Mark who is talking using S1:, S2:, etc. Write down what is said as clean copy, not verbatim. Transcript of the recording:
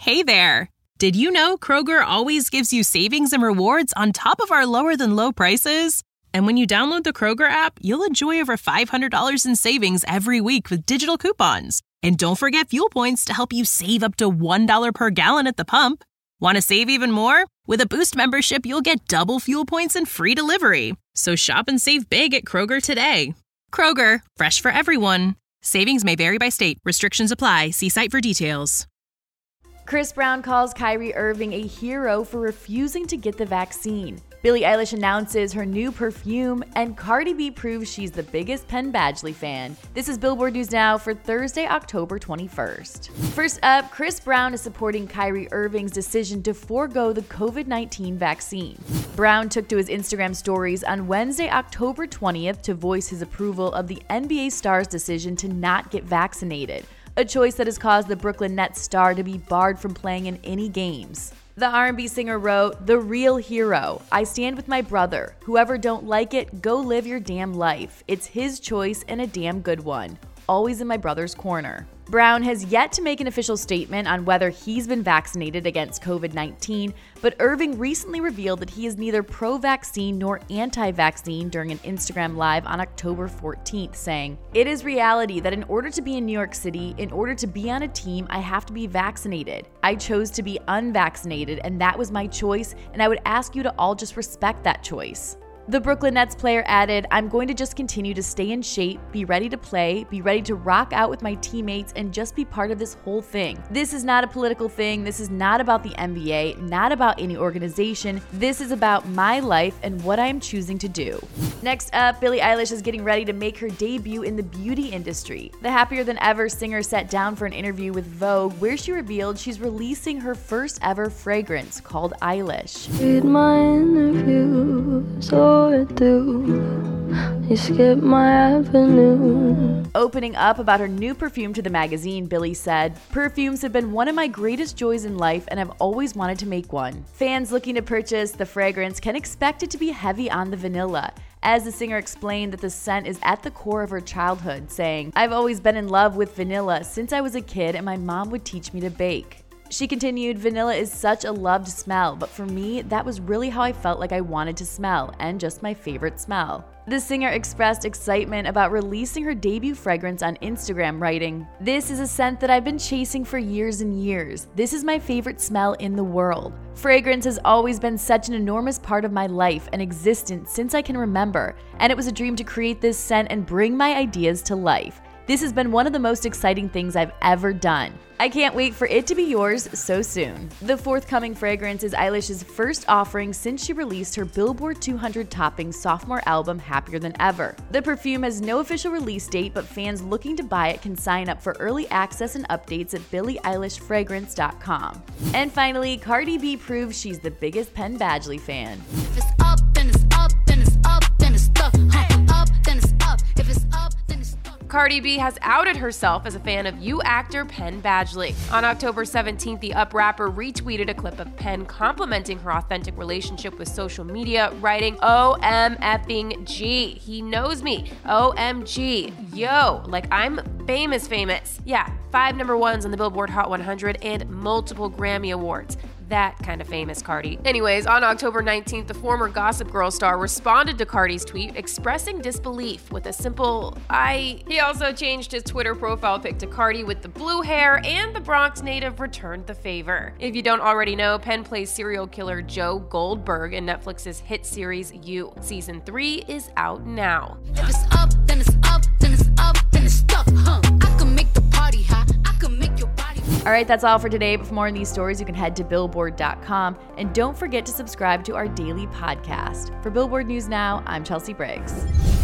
S1: Hey there! Did you know Kroger always gives you savings and rewards on top of our lower-than-low prices? And when you download the Kroger app, you'll enjoy over $500 in savings every week with digital coupons. And don't forget fuel points to help you save up to $1 per gallon at the pump. Want to save even more? With a Boost membership, you'll get double fuel points and free delivery. So shop and save big at Kroger today. Kroger, fresh for everyone. Savings may vary by state. Restrictions apply. See site for details.
S2: Chris Brown calls Kyrie Irving a hero for refusing to get the vaccine. Billie Eilish announces her new perfume, and Cardi B proves she's the biggest Penn Badgley fan. This is Billboard News Now for Thursday, October 21st. First up, Chris Brown is supporting Kyrie Irving's decision to forego the COVID-19 vaccine. Brown took to his Instagram stories on Wednesday, October 20th to voice his approval of the NBA star's decision to not get vaccinated, a choice that has caused the Brooklyn Nets star to be barred from playing in any games. The R&B singer wrote, "The real hero. I stand with my brother. Whoever don't like it, go live your damn life. It's his choice and a damn good one. Always in my brother's corner." Brown has yet to make an official statement on whether he's been vaccinated against COVID-19, but Irving recently revealed that he is neither pro-vaccine nor anti-vaccine during an Instagram Live on October 14th, saying, "It is reality that in order to be in New York City, in order to be on a team, I have to be vaccinated. I chose to be unvaccinated, and that was my choice, and I would ask you to all just respect that choice." The Brooklyn Nets player added, "I'm going to just continue to stay in shape, be ready to play, be ready to rock out with my teammates, and just be part of this whole thing. This is not a political thing. This is not about the NBA, not about any organization. This is about my life and what I am choosing to do." Next up, Billie Eilish is getting ready to make her debut in the beauty industry. The Happier Than Ever singer sat down for an interview with Vogue, where she revealed she's releasing her first ever fragrance called Eilish.
S3: Read my interview, so it do. You skip my avenue.
S2: Opening up about her new perfume to the magazine, Billie said, "Perfumes have been one of my greatest joys in life, and I've always wanted to make one. Fans looking to purchase the fragrance can expect it to be heavy on the vanilla." As the singer explained that the scent is at the core of her childhood, saying, "I've always been in love with vanilla since I was a kid and my mom would teach me to bake." She continued, "Vanilla is such a loved smell, but for me, that was really how I felt like I wanted to smell, and just my favorite smell." The singer expressed excitement about releasing her debut fragrance on Instagram, writing, "This is a scent that I've been chasing for years and years. This is my favorite smell in the world. Fragrance has always been such an enormous part of my life and existence since I can remember, and it was a dream to create this scent and bring my ideas to life. This has been one of the most exciting things I've ever done. I can't wait for it to be yours so soon." The forthcoming fragrance is Eilish's first offering since she released her Billboard 200 topping sophomore album Happier Than Ever. The perfume has no official release date, but fans looking to buy it can sign up for early access and updates at BillieEilishFragrance.com. And finally, Cardi B proves she's the biggest Penn Badgley fan.
S4: If it's up, then it's up, then it's up, then it's stuck. Up, then it's up. If it's up, then it's stuck.
S5: Cardi B has outed herself as a fan of You actor Penn Badgley. On October 17th, the Up rapper retweeted a clip of Penn complimenting her authentic relationship with social media, writing, "OMFing-G. He knows me. OMG. Yo, like I'm famous. Yeah, 5 number ones on the Billboard Hot 100 and multiple Grammy Awards. That kind of famous, Cardi." Anyways, on October 19th, the former Gossip Girl star responded to Cardi's tweet, expressing disbelief with a simple "I." He also changed his Twitter profile pic to Cardi with the blue hair, and the Bronx native returned the favor. If you don't already know, Penn plays serial killer Joe Goldberg in Netflix's hit series You. Season 3 is out now.
S4: If it's up, then it's up, then it's up, then it's stuck. I can make the party hot. I can make your body.
S2: All right, that's all for today. But for more on these stories, you can head to Billboard.com. And don't forget to subscribe to our daily podcast. For Billboard News Now, I'm Chelsea Briggs.